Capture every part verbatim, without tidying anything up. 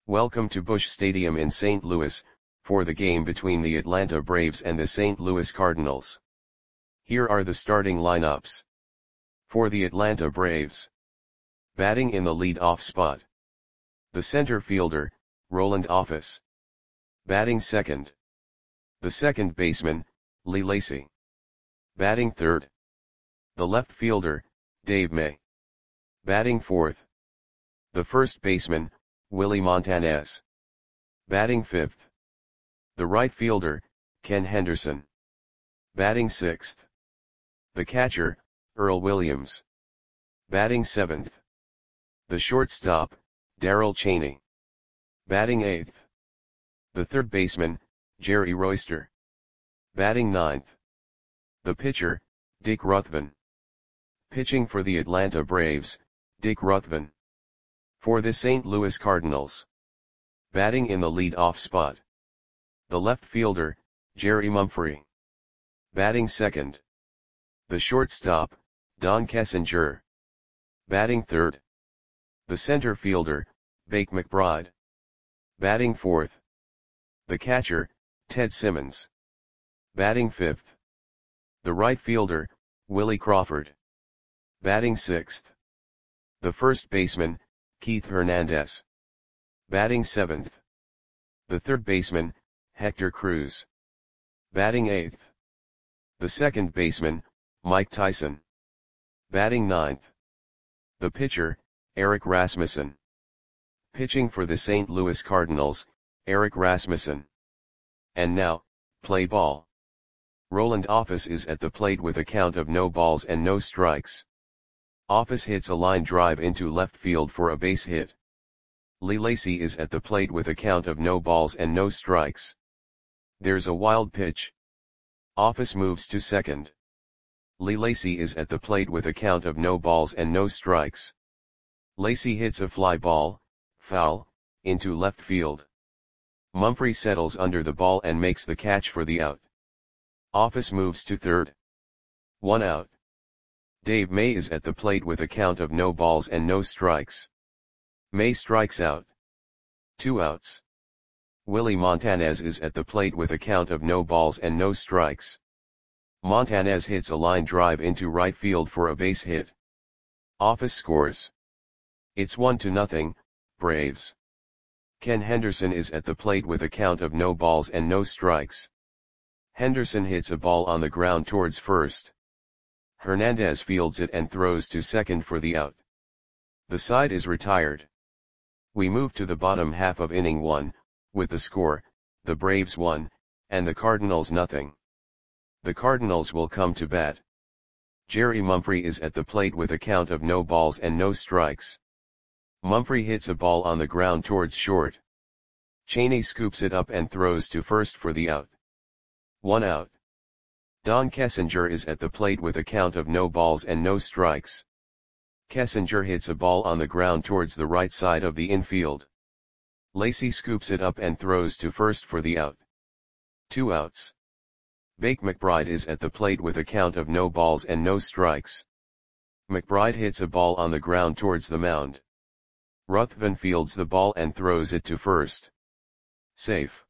Welcome to Busch Stadium in Saint Louis, for the game between the Atlanta Braves and the Saint Louis Cardinals. Here are the starting lineups. For the Atlanta Braves. Batting in the lead-off spot. The center fielder, Roland Office. Batting second. The second baseman, Lee Lacy. Batting third. The left fielder, Dave May. Batting fourth. The first baseman, Willie Montanez. Batting fifth. The right fielder, Ken Henderson. Batting sixth. The catcher, Earl Williams. Batting seventh. The shortstop, Darrell Chaney. Batting eighth. The third baseman, Jerry Royster. Batting ninth. The pitcher, Dick Ruthven. Pitching for the Atlanta Braves, Dick Ruthven. For the Saint Louis Cardinals. Batting in the lead-off spot. The left fielder, Jerry Mumphrey. Batting second. The shortstop, Don Kessinger. Batting third. The center fielder, Bake McBride. Batting fourth. The catcher, Ted Simmons. Batting fifth. The right fielder, Willie Crawford. Batting sixth. The first baseman, Keith Hernandez. Batting seventh. The third baseman, Hector Cruz. Batting eighth. The second baseman, Mike Tyson. Batting ninth. The pitcher, Eric Rasmussen. Pitching for the Saint Louis Cardinals, Eric Rasmussen. And now, play ball. Roland Office is at the plate with a count of no balls and no strikes. Office hits a line drive into left field for a base hit. Lee Lacy is at the plate with a count of no balls and no strikes. There's a wild pitch. Office moves to second. Lee Lacy is at the plate with a count of no balls and no strikes. Lacy hits a fly ball, foul, into left field. Mumphrey settles under the ball and makes the catch for the out. Office moves to third. One out. Dave May is at the plate with a count of no balls and no strikes. May strikes out. Two outs. Willie Montanez is at the plate with a count of no balls and no strikes. Montanez hits a line drive into right field for a base hit. Office scores. It's one to nothing, Braves. Ken Henderson is at the plate with a count of no balls and no strikes. Henderson hits a ball on the ground towards first. Hernandez fields it and throws to second for the out. The side is retired. We move to the bottom half of inning one, with the score, the Braves one, and the Cardinals nothing. The Cardinals will come to bat. Jerry Mumphrey is at the plate with a count of no balls and no strikes. Mumphrey hits a ball on the ground towards short. Chaney scoops it up and throws to first for the out. One out. Don Kessinger is at the plate with a count of no balls and no strikes. Kessinger hits a ball on the ground towards the right side of the infield. Lacy scoops it up and throws to first for the out. Two outs. Bake McBride is at the plate with a count of no balls and no strikes. McBride hits a ball on the ground towards the mound. Ruthven fields the ball and throws it to first. Safe.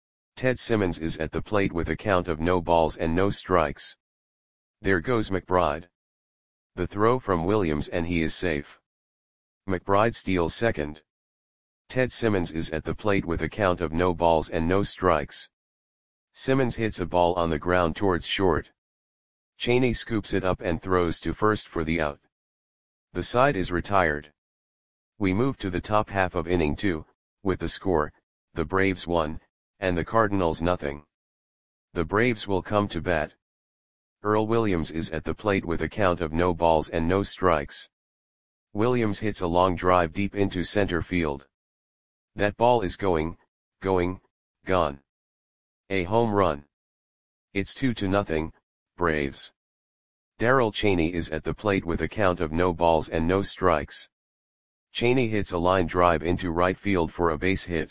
Ted Simmons is at the plate with a count of no balls and no strikes. There goes McBride. The throw from Williams and he is safe. McBride steals second. Ted Simmons is at the plate with a count of no balls and no strikes. Simmons hits a ball on the ground towards short. Chaney scoops it up and throws to first for the out. The side is retired. We move to the top half of inning two, with the score, the Braves one, and the Cardinals nothing. The Braves will come to bat. Earl Williams is at the plate with a count of no balls and no strikes. Williams hits a long drive deep into center field. That ball is going, going, gone. A home run. It's two to nothing, Braves. Darrell Chaney is at the plate with a count of no balls and no strikes. Chaney hits a line drive into right field for a base hit.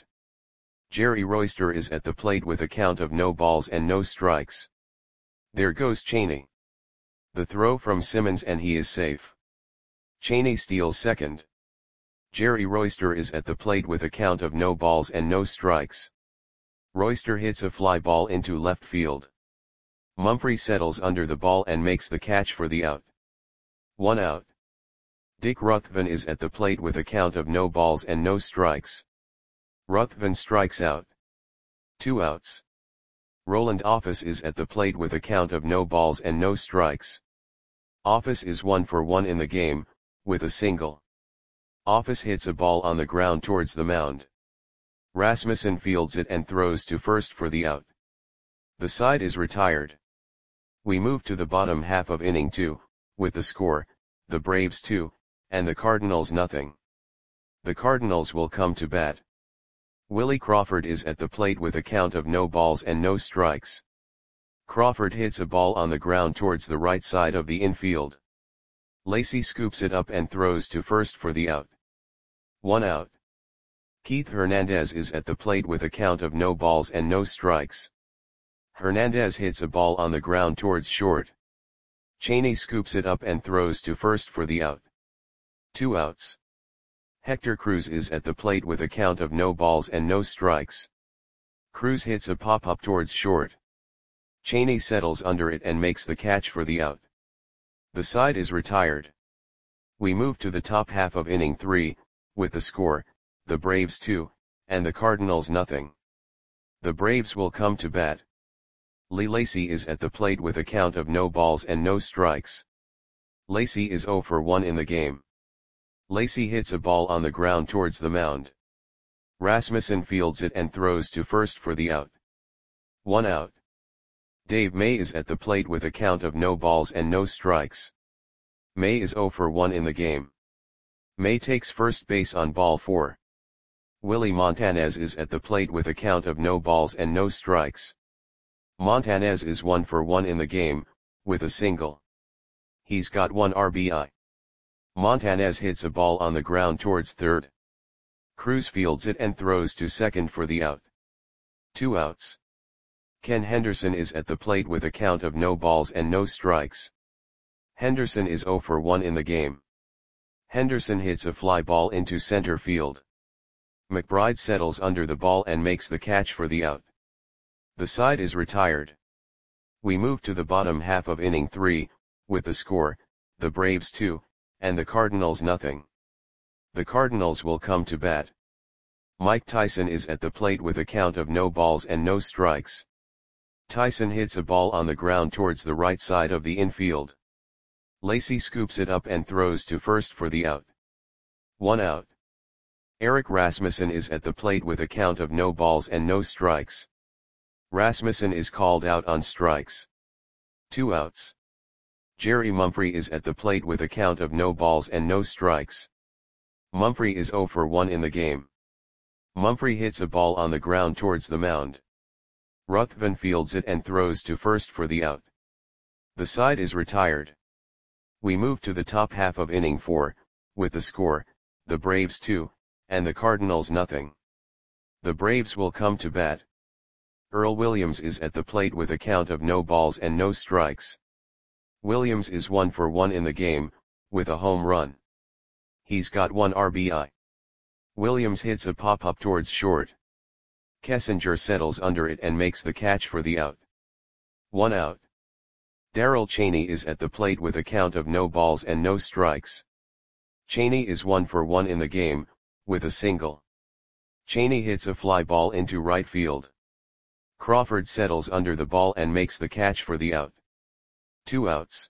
Jerry Royster is at the plate with a count of no balls and no strikes. There goes Chaney. The throw from Simmons and he is safe. Chaney steals second. Jerry Royster is at the plate with a count of no balls and no strikes. Royster hits a fly ball into left field. Mumphrey settles under the ball and makes the catch for the out. One out. Dick Ruthven is at the plate with a count of no balls and no strikes. Ruthven strikes out. Two outs. Roland Office is at the plate with a count of no balls and no strikes. Office is one for one in the game, with a single. Office hits a ball on the ground towards the mound. Rasmussen fields it and throws to first for the out. The side is retired. We move to the bottom half of inning two, with the score, the Braves two, and the Cardinals nothing. The Cardinals will come to bat. Willie Crawford is at the plate with a count of no balls and no strikes. Crawford hits a ball on the ground towards the right side of the infield. Lacy scoops it up and throws to first for the out. One out. Keith Hernandez is at the plate with a count of no balls and no strikes. Hernandez hits a ball on the ground towards short. Cheney scoops it up and throws to first for the out. Two outs. Hector Cruz is at the plate with a count of no balls and no strikes. Cruz hits a pop-up towards short. Cheney settles under it and makes the catch for the out. The side is retired. We move to the top half of inning three, with the score, the Braves two, and the Cardinals nothing. The Braves will come to bat. Lee Lacy is at the plate with a count of no balls and no strikes. Lacy is zero for one in the game. Lacy hits a ball on the ground towards the mound. Rasmussen fields it and throws to first for the out. One out. Dave May is at the plate with a count of no balls and no strikes. May is zero for one in the game. May takes first base on ball four. Willie Montanez is at the plate with a count of no balls and no strikes. Montanez is one for one in the game, with a single. He's got one R B I. Montanez hits a ball on the ground towards third. Cruz fields it and throws to second for the out. Two outs. Ken Henderson is at the plate with a count of no balls and no strikes. Henderson is zero for one in the game. Henderson hits a fly ball into center field. McBride settles under the ball and makes the catch for the out. The side is retired. We move to the bottom half of inning three, with the score, the Braves two, and the Cardinals nothing. The Cardinals will come to bat. Mike Tyson is at the plate with a count of no balls and no strikes. Tyson hits a ball on the ground towards the right side of the infield. Lacy scoops it up and throws to first for the out. One out. Eric Rasmussen is at the plate with a count of no balls and no strikes. Rasmussen is called out on strikes. Two outs. Jerry Mumphrey is at the plate with a count of no balls and no strikes. Mumphrey is zero for one in the game. Mumphrey hits a ball on the ground towards the mound. Ruthven fields it and throws to first for the out. The side is retired. We move to the top half of inning four, with the score, the Braves two, and the Cardinals nothing. The Braves will come to bat. Earl Williams is at the plate with a count of no balls and no strikes. Williams is one for one in the game, with a home run. He's got one R B I. Williams hits a pop-up towards short. Kessinger settles under it and makes the catch for the out. One out. Darrell Cheney is at the plate with a count of no balls and no strikes. Cheney is one for one in the game, with a single. Cheney hits a fly ball into right field. Crawford settles under the ball and makes the catch for the out. Two outs.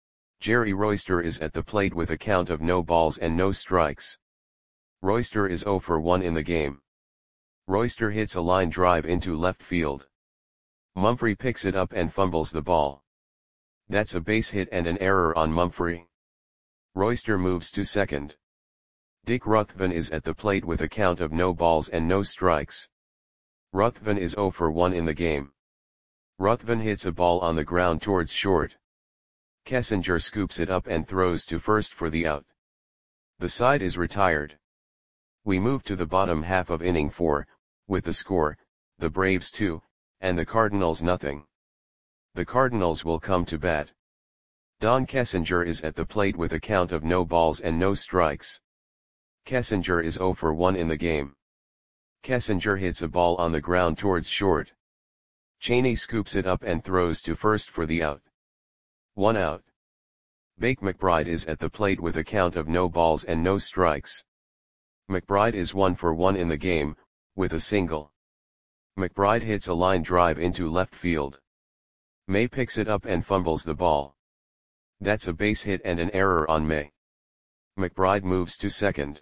Jerry Royster is at the plate with a count of no balls and no strikes. Royster is zero for one in the game. Royster hits a line drive into left field. Mumphrey picks it up and fumbles the ball. That's a base hit and an error on Mumphrey. Royster moves to second. Dick Ruthven is at the plate with a count of no balls and no strikes. Ruthven is zero for one in the game. Ruthven hits a ball on the ground towards short. Kessinger scoops it up and throws to first for the out. The side is retired. We move to the bottom half of inning four, with the score, the Braves two, and the Cardinals nothing. The Cardinals will come to bat. Don Kessinger is at the plate with a count of no balls and no strikes. Kessinger is zero for one in the game. Kessinger hits a ball on the ground towards short. Cheney scoops it up and throws to first for the out. One out. Bake McBride is at the plate with a count of no balls and no strikes. McBride is one for one in the game, with a single. McBride hits a line drive into left field. May picks it up and fumbles the ball. That's a base hit and an error on May. McBride moves to second.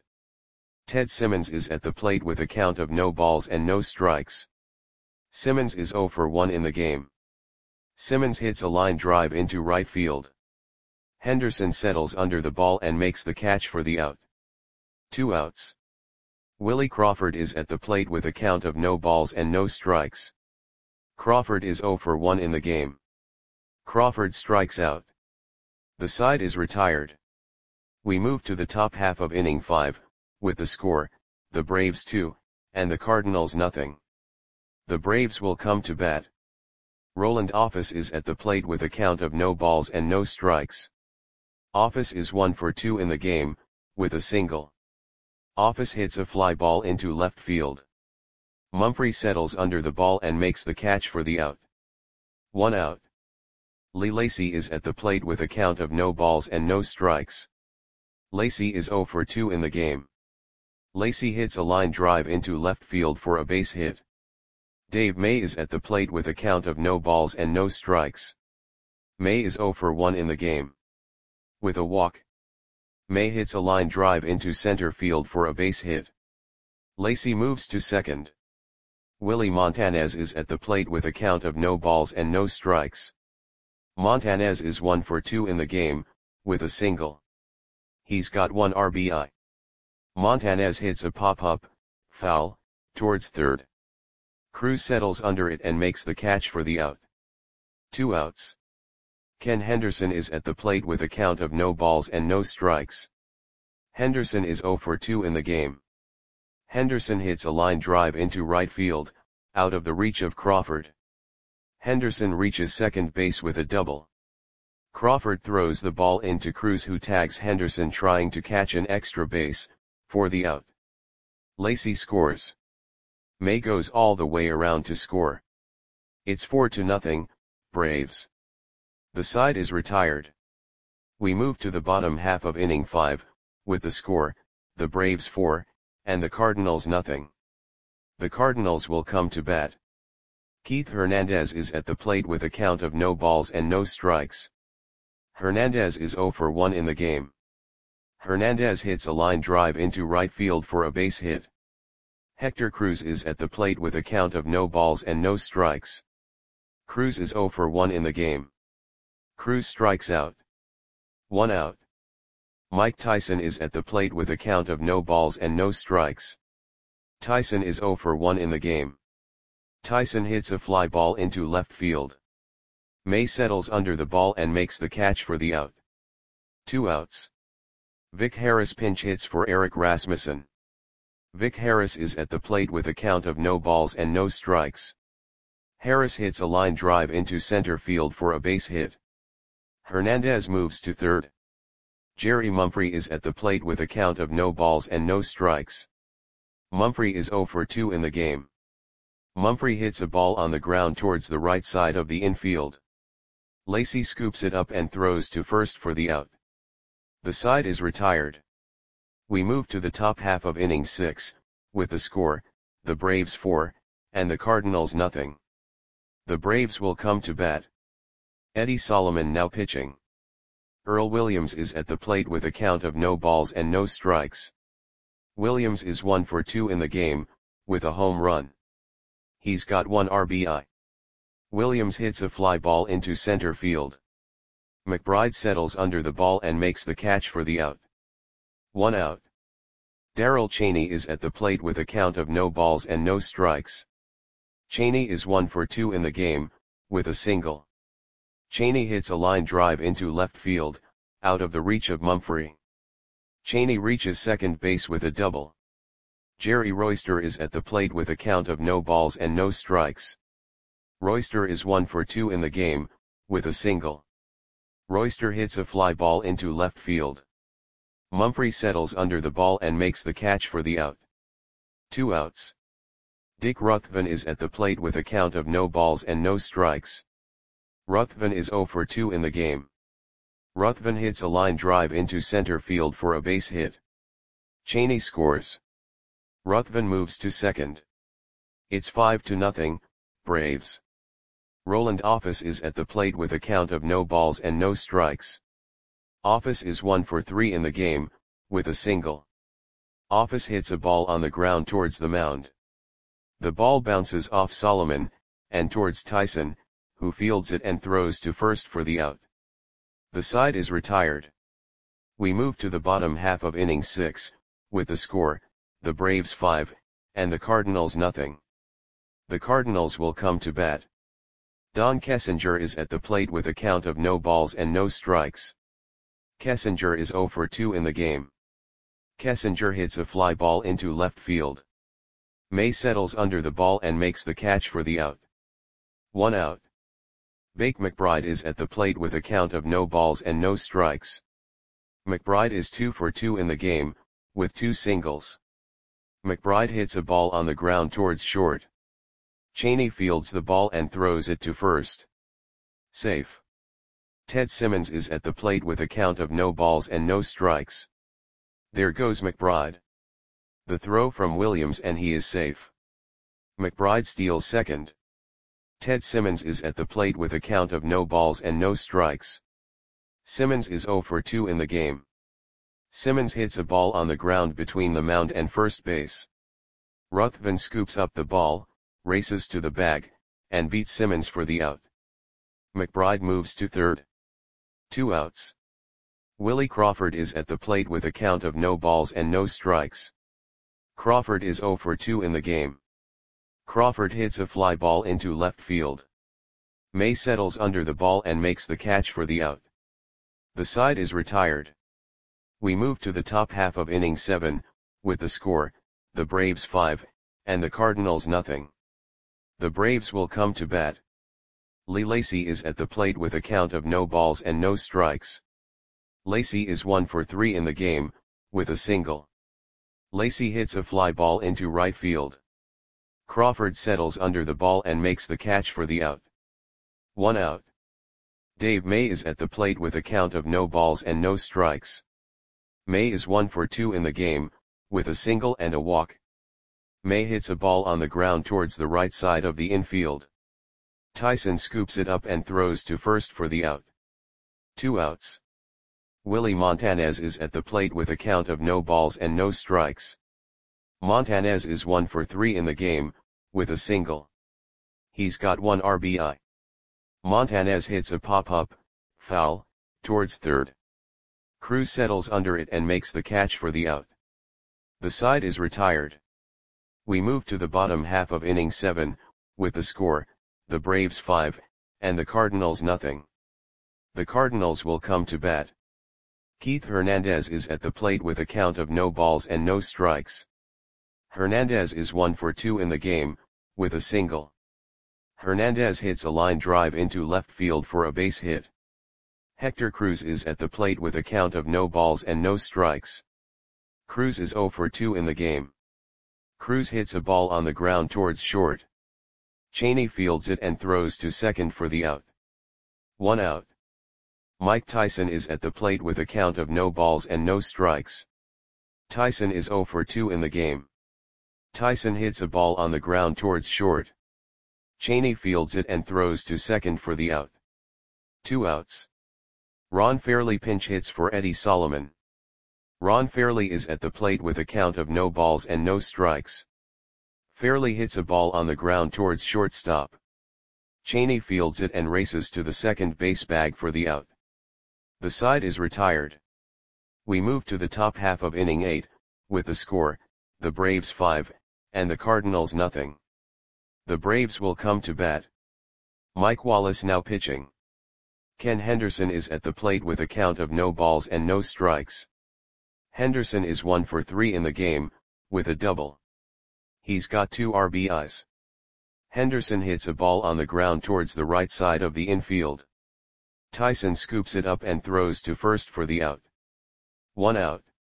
Ted Simmons is at the plate with a count of no balls and no strikes. Simmons is zero for one in the game. Simmons hits a line drive into right field. Henderson settles under the ball and makes the catch for the out. Two outs. Willie Crawford is at the plate with a count of no balls and no strikes. Crawford is zero for one in the game. Crawford strikes out. The side is retired. We move to the top half of inning five, with the score, the Braves two, and the Cardinals nothing. The Braves will come to bat. Roland Office is at the plate with a count of no balls and no strikes. Office is one for two in the game, with a single. Office hits a fly ball into left field. Mumphrey settles under the ball and makes the catch for the out. One out. Lee Lacy is at the plate with a count of no balls and no strikes. Lacy is zero for two in the game. Lacy hits a line drive into left field for a base hit. Dave May is at the plate with a count of no balls and no strikes. May is zero for one in the game. With a walk. May hits a line drive into center field for a base hit. Lacy moves to second. Willie Montanez is at the plate with a count of no balls and no strikes. Montanez is one for two in the game, with a single. He's got one R B I. Montanez hits a pop-up, foul, towards third. Cruz settles under it and makes the catch for the out. Two outs. Ken Henderson is at the plate with a count of no balls and no strikes. Henderson is zero for two in the game. Henderson hits a line drive into right field, out of the reach of Crawford. Henderson reaches second base with a double. Crawford throws the ball into Cruz, who tags Henderson trying to catch an extra base, for the out. Lacy scores. May goes all the way around to score. It's four to nothing, Braves. The side is retired. We move to the bottom half of inning five, with the score, the Braves four, and the Cardinals nothing. The Cardinals will come to bat. Keith Hernandez is at the plate with a count of no balls and no strikes. Hernandez is zero for one in the game. Hernandez hits a line drive into right field for a base hit. Hector Cruz is at the plate with a count of no balls and no strikes. Cruz is zero for one in the game. Cruz strikes out. One out. Mike Tyson is at the plate with a count of no balls and no strikes. Tyson is zero for one in the game. Tyson hits a fly ball into left field. May settles under the ball and makes the catch for the out. Two outs. Vic Harris pinch hits for Eric Rasmussen. Vic Harris is at the plate with a count of no balls and no strikes. Harris hits a line drive into center field for a base hit. Hernandez moves to third. Jerry Mumphrey is at the plate with a count of no balls and no strikes. Mumphrey is zero for two in the game. Mumphrey hits a ball on the ground towards the right side of the infield. Lacy scoops it up and throws to first for the out. The side is retired. We move to the top half of inning six, with the score, the Braves four, and the Cardinals nothing. The Braves will come to bat. Eddie Solomon now pitching. Earl Williams is at the plate with a count of no balls and no strikes. Williams is one for two in the game, with a home run. He's got one R B I. Williams hits a fly ball into center field. McBride settles under the ball and makes the catch for the out. One out. Darrell Cheney is at the plate with a count of no balls and no strikes. Cheney is one for two in the game, with a single. Cheney hits a line drive into left field, out of the reach of Mumphrey. Cheney reaches second base with a double. Jerry Royster is at the plate with a count of no balls and no strikes. Royster is one for two in the game, with a single. Royster hits a fly ball into left field. Mumphrey settles under the ball and makes the catch for the out. Two outs. Dick Ruthven is at the plate with a count of no balls and no strikes. Ruthven is oh for two in the game. Ruthven hits a line drive into center field for a base hit. Cheney scores. Ruthven moves to second. It's five to nothing, Braves. Roland Office is at the plate with a count of no balls and no strikes. Office is one for three in the game, with a single. Office hits a ball on the ground towards the mound. The ball bounces off Solomon, and towards Tyson, who fields it and throws to first for the out. The side is retired. We move to the bottom half of inning six, with the score, the Braves five, and the Cardinals nothing. The Cardinals will come to bat. Don Kessinger is at the plate with a count of no balls and no strikes. Kessinger is oh for two in the game. Kessinger hits a fly ball into left field. May settles under the ball and makes the catch for the out. One out. Bake McBride is at the plate with a count of no balls and no strikes. McBride is two for two in the game, with two singles. McBride hits a ball on the ground towards short. Cheney fields the ball and throws it to first. Safe. Ted Simmons is at the plate with a count of no balls and no strikes. There goes McBride. The throw from Williams and he is safe. McBride steals second. Ted Simmons is at the plate with a count of no balls and no strikes. Simmons is oh for two in the game. Simmons hits a ball on the ground between the mound and first base. Ruthven scoops up the ball, races to the bag, and beats Simmons for the out. McBride moves to third. Two outs. Willie Crawford is at the plate with a count of no balls and no strikes. Crawford is oh for two in the game. Crawford hits a fly ball into left field. May settles under the ball and makes the catch for the out. The side is retired. We move to the top half of inning seven, with the score, the Braves five, and the Cardinals nothing. The Braves will come to bat. Lee Lacy is at the plate with a count of no balls and no strikes. Lacy is one for three in the game, with a single. Lacy hits a fly ball into right field. Crawford settles under the ball and makes the catch for the out. One out. Dave May is at the plate with a count of no balls and no strikes. May is one for two in the game, with a single and a walk. May hits a ball on the ground towards the right side of the infield. Tyson scoops it up and throws to first for the out. Two outs. Willie Montanez is at the plate with a count of no balls and no strikes. Montanez is one for three in the game, with a single. He's got one R B I. Montanez hits a pop-up, foul, towards third. Cruz settles under it and makes the catch for the out. The side is retired. We move to the bottom half of inning seven, with the score, the Braves five, and the Cardinals nothing. The Cardinals will come to bat. Keith Hernandez is at the plate with a count of no balls and no strikes. Hernandez is one for two in the game, with a single. Hernandez hits a line drive into left field for a base hit. Hector Cruz is at the plate with a count of no balls and no strikes. Cruz is oh for two in the game. Cruz hits a ball on the ground towards short. Cheney fields it and throws to second for the out. One out. Mike Tyson is at the plate with a count of no balls and no strikes. Tyson is oh for two in the game. Tyson hits a ball on the ground towards short. Cheney fields it and throws to second for the out. Two outs. Ron Fairly pinch hits for Eddie Solomon. Ron Fairly is at the plate with a count of no balls and no strikes. Fairly hits a ball on the ground towards shortstop. Cheney fields it and races to the second base bag for the out. The side is retired. We move to the top half of inning eight, with the score, the Braves five, and the Cardinals nothing. The Braves will come to bat. Mike Wallace now pitching. Ken Henderson is at the plate with a count of no balls and no strikes. Henderson is one for three in the game, with a double. He's got two R B Is. Henderson hits a ball on the ground towards the right side of the infield. Tyson scoops it up and throws to first for the out. One out.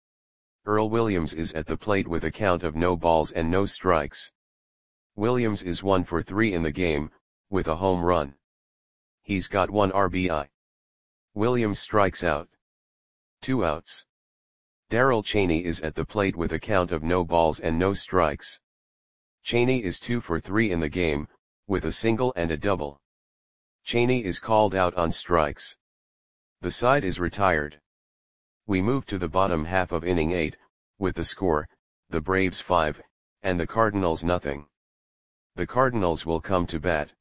Earl Williams is at the plate with a count of no balls and no strikes. Williams is one for three in the game, with a home run. He's got one R B I. Williams strikes out. Two outs. Darrell Chaney is at the plate with a count of no balls and no strikes. Chaney is two for three in the game, with a single and a double. Chaney is called out on strikes. The side is retired. We move to the bottom half of inning eight, with the score, the Braves five, and the Cardinals nothing. The Cardinals will come to bat.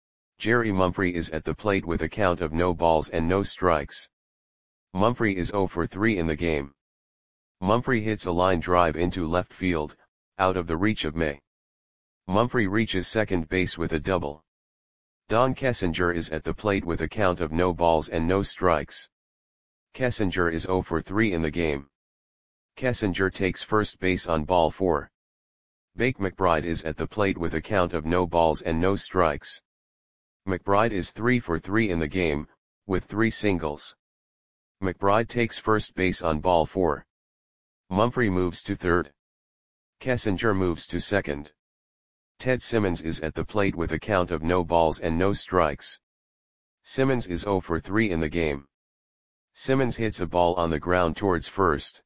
Jerry Mumphrey is at the plate with a count of no balls and no strikes. Mumphrey is zero for three in the game. Mumphrey hits a line drive into left field, out of the reach of May. Mumphrey reaches second base with a double. Don Kessinger is at the plate with a count of no balls and no strikes. Kessinger is zero for three in the game. Kessinger takes first base on ball four. Bake McBride is at the plate with a count of no balls and no strikes. McBride is three for three in the game, with three singles. McBride takes first base on ball four. Mumphrey moves to third. Kessinger moves to second. Ted Simmons is at the plate with a count of no balls and no strikes. Simmons is zero for three in the game. Simmons hits a ball on the ground towards first.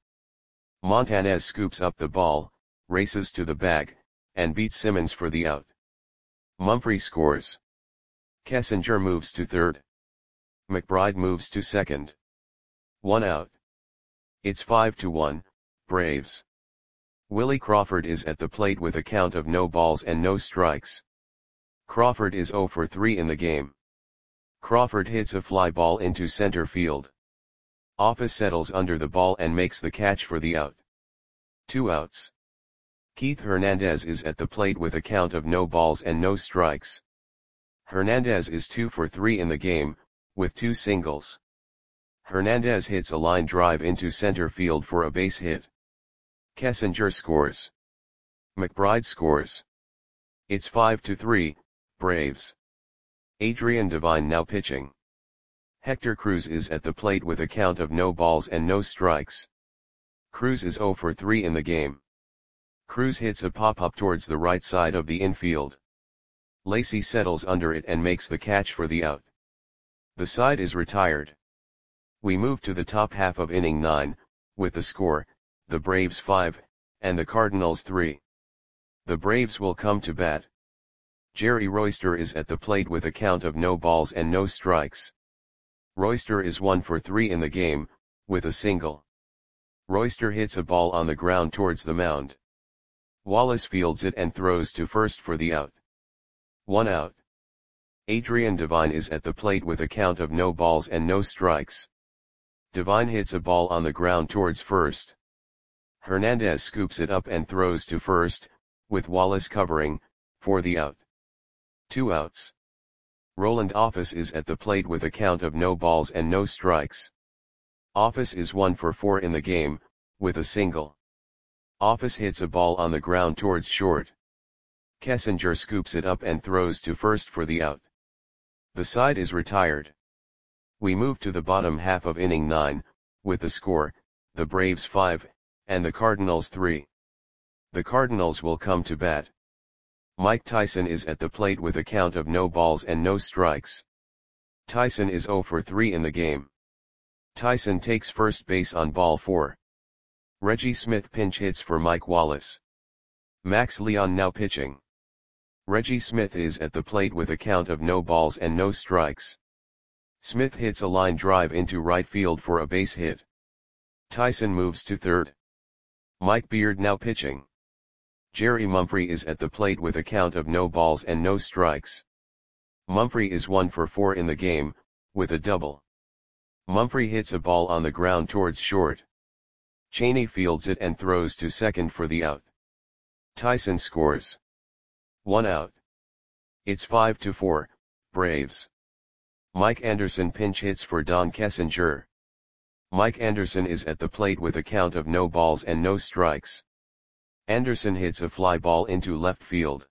Montanez scoops up the ball, races to the bag, and beats Simmons for the out. Mumphrey scores. Kessinger moves to third. McBride moves to second. One out. It's five to one, Braves. Willie Crawford is at the plate with a count of no balls and no strikes. Crawford is zero for three in the game. Crawford hits a fly ball into center field. Office settles under the ball and makes the catch for the out. Two outs. Keith Hernandez is at the plate with a count of no balls and no strikes. Hernandez is two for three in the game, with two singles. Hernandez hits a line drive into center field for a base hit. Kessinger scores. McBride scores. It's five to three, Braves. Adrian Devine now pitching. Hector Cruz is at the plate with a count of no balls and no strikes. Cruz is zero for three in the game. Cruz hits a pop-up towards the right side of the infield. Lacy settles under it and makes the catch for the out. The side is retired. We move to the top half of inning nine, with the score, the Braves five, and the Cardinals three. The Braves will come to bat. Jerry Royster is at the plate with a count of no balls and no strikes. Royster is one for three in the game, with a single. Royster hits a ball on the ground towards the mound. Wallace fields it and throws to first for the out. One out. Adrian Devine is at the plate with a count of no balls and no strikes. Devine hits a ball on the ground towards first. Hernandez scoops it up and throws to first, with Wallace covering, for the out. Two outs. Roland Office is at the plate with a count of no balls and no strikes. Office is one for four in the game, with a single. Office hits a ball on the ground towards short. Kessinger scoops it up and throws to first for the out. The side is retired. We move to the bottom half of inning nine, with the score, the Braves five, and the Cardinals three. The Cardinals will come to bat. Mike Tyson is at the plate with a count of no balls and no strikes. Tyson is zero for three in the game. Tyson takes first base on ball four. Reggie Smith pinch hits for Mike Wallace. Max Leon now pitching. Reggie Smith is at the plate with a count of no balls and no strikes. Smith hits a line drive into right field for a base hit. Tyson moves to third. Mike Beard now pitching. Jerry Mumphrey is at the plate with a count of no balls and no strikes. Mumphrey is one for four in the game, with a double. Mumphrey hits a ball on the ground towards short. Chaney fields it and throws to second for the out. Tyson scores. One out. It's five to four, Braves. Mike Anderson pinch hits for Don Kessinger. Mike Anderson is at the plate with a count of no balls and no strikes. Anderson hits a fly ball into left field.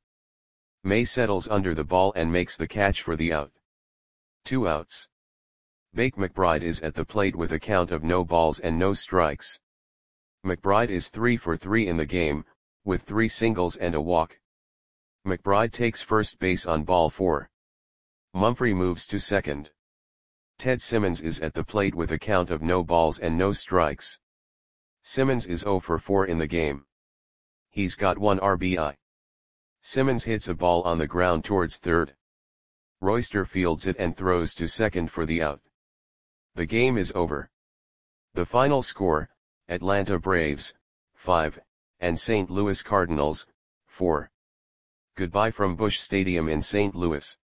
May settles under the ball and makes the catch for the out. Two outs. Bake McBride is at the plate with a count of no balls and no strikes. McBride is three for three in the game, with three singles and a walk. McBride takes first base on ball four. Mumphrey moves to second. Ted Simmons is at the plate with a count of no balls and no strikes. Simmons is zero for four in the game. He's got one R B I. Simmons hits a ball on the ground towards third. Royster fields it and throws to second for the out. The game is over. The final score, Atlanta Braves, five, and Saint Louis Cardinals, four. Goodbye from Busch Stadium in Saint Louis.